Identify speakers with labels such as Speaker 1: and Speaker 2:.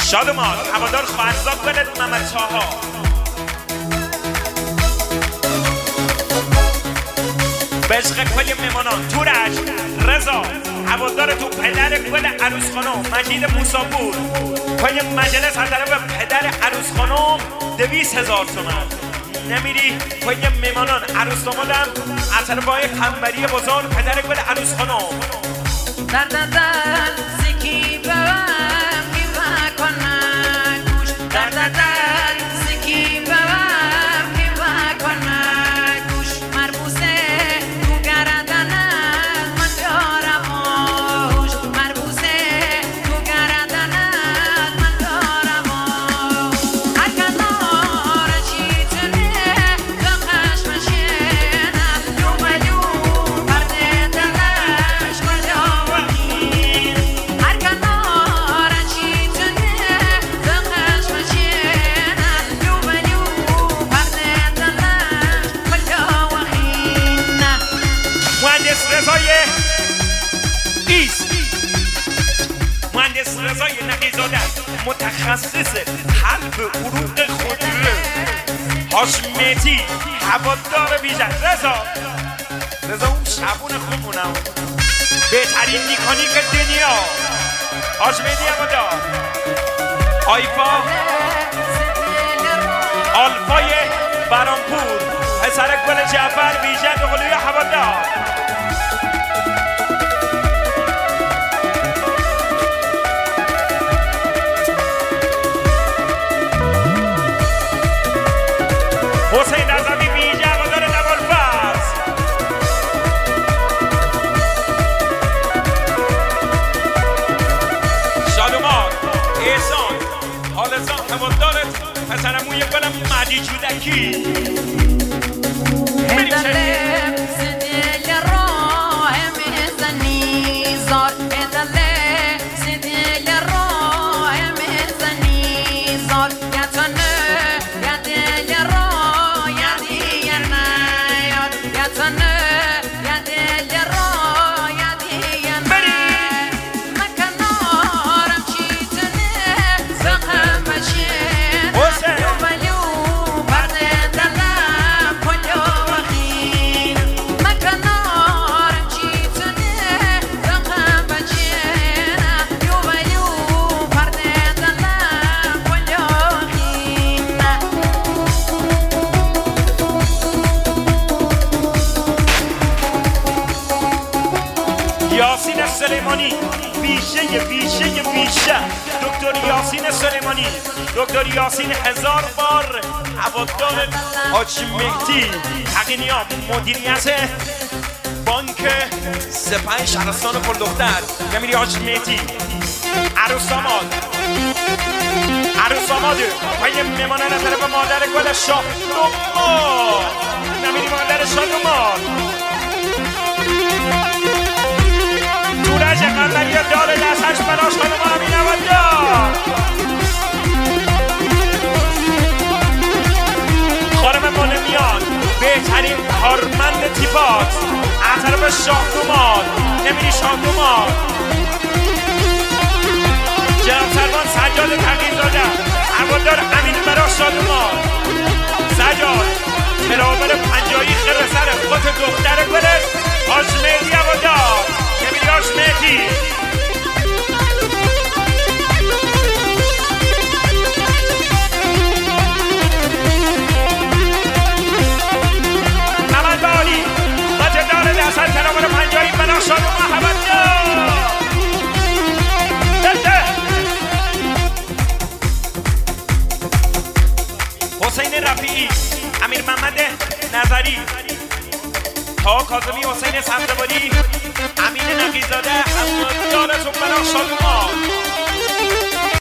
Speaker 1: شادمان هوادار خواهرزاد ولد محمد چاها بشق پای میمانان تورش رضا هوادار تو پدر گل عروس خانم مجید موساپور پای مجلس از طرف پدر عروس خانم 200,000 تومان نمیری پای میمانان عروس دامادم از طرف های قنبری بازار پدر گل عروس خانم
Speaker 2: در دردن سکی بهم گیوه کنن گوش در دردن سکی بهم گیوه کنن گوش مربوسه تو گردنم من دارم آوش مربوسه تو گردنم من دارم آوش هر کنار چیتونه دقش مشینم لو ملو پرده دلش کجا وقین هر کنار چیتونه دقش مشینم لو ملو پرده دلش کجا وقین
Speaker 1: مهندس رضای مهندس رضای نقیزاده متخصص حلب عروق خودرو هاشمیتی هوادار ویژه رضا اون شبون خوبونم بهترین میکانیک دنیا هاشمیتی هوادار آلفای برانپور پسر گل جعفر ویژه به قلوی هوادار حسین رضوی ویژه هوادار نوالفز شادومان احسان حالزان هوادارت پسر موی گلم مهدی جودکی
Speaker 2: ادله سدل راه میزنی زار ادله سدل راه میزنی زار یتنه یدل راه یدی نیاد یتنه یدل راه یدی نیاد مکنارم چیتنه زخم بشین ولو پرده دلم کجا وقین مکنارم چیتنه زخم بشین ولو پرده دلم کجا وقین
Speaker 1: یاسین سلیمانی ویژه دکتر یاسین سلیمانی دکتر یاسین 1000 بار هوادار حاجی مهدی تقینیان مدیریت بانک سپاه شهرستان پردختر نمیری حاجی مهدی عروس داماد پای میمانه از طرف مادر گل شاه نمیری مادر شادومان تورج قنبری دار دستش براش خانم امین هوادار خانم مالمیان بهترین کارمند تیپات از طرف شاهدومان نمیری شاهدومان جناب سروان سجاد تغییرزاده هوادار امین براش شاهدومان سجاد ترابر 50 خیر سر خود دختر گلش هاشمیتی هوادار نمیری هاشمیتی محمد بالی خاطردار دستر ترابر 50 بنا شادومان هوادار حسین رفیعی امیر محمد نظری تا کاظمی حسین سبزواری امین نقیزاده هوادارتون بنا شادومان